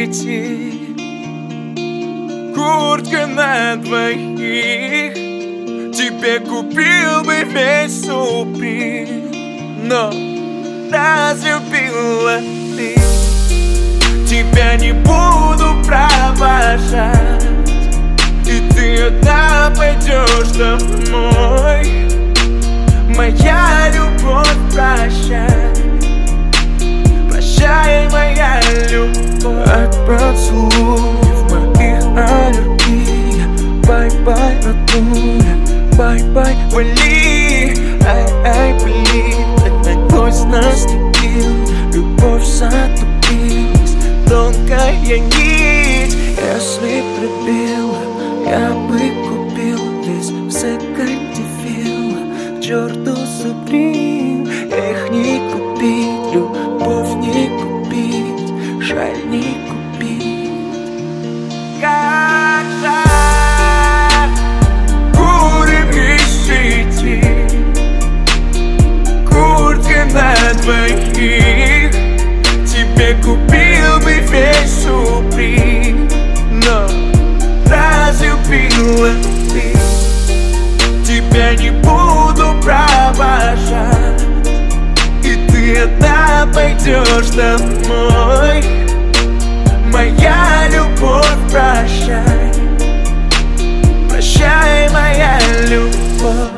сети, куртка на двоих. Тебе купил бы весь Суприм, но разлюбила ты. Тебя не буду провожать, и ты одна пойдешь домой. Моя любовь, прощай, прощай, моя любовь. От поцелуев моих аллергия. Бай-бай, родная, бай-бай, вали. Ай-ай, блин, так гость наступил, любовь затупилась, тонкая нить. Если пробила, я бы купил весь в секонде фила. К черту Суприм, эх, не купить, любовь не купить, жаль не купить. Как жаль, курим из сети, куртка на двоих. Тебе купил бы весь Суприм, но разлюбила ты. Тебя не буду провожать, и ты одна пойдешь домой. Моя любовь, прощай, прощай, моя любовь,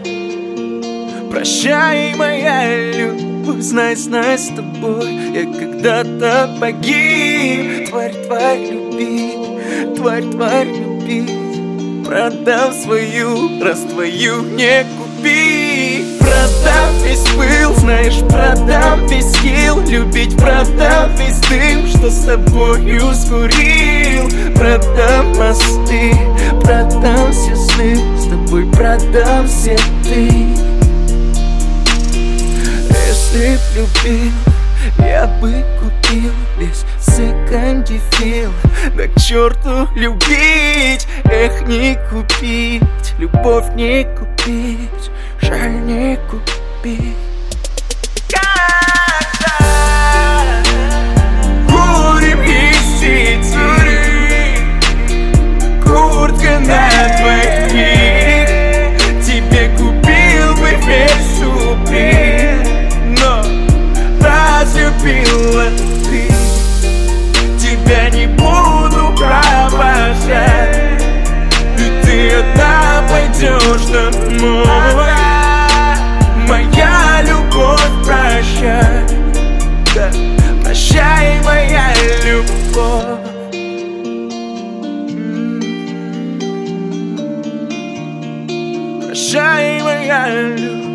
прощай, моя любовь. Знай, знай, с тобой я когда-то погиб. Тварь, тварь, любить, тварь, тварь, любить. Продам свою, раз твою не купить. Продам весь пыл, знаешь, продам весь хил. Любить продам весь дым, что с тобою скурил. Продам мосты, продам все сны, с тобой продам все ты. Если б любил, я бы купил весь секонде фил. Да к черту любить, эх, не купить, любовь не купить, жаль не купить. Как жаль, курим из сети, куртка на двоих. Тебе купил бы весь Суприм, но разлюбила ты. Тебя не буду провожать, и ты одна пойдешь домой. Моя любовь, прощай, да, прощай, моя любовь. Прощай, моя любовь.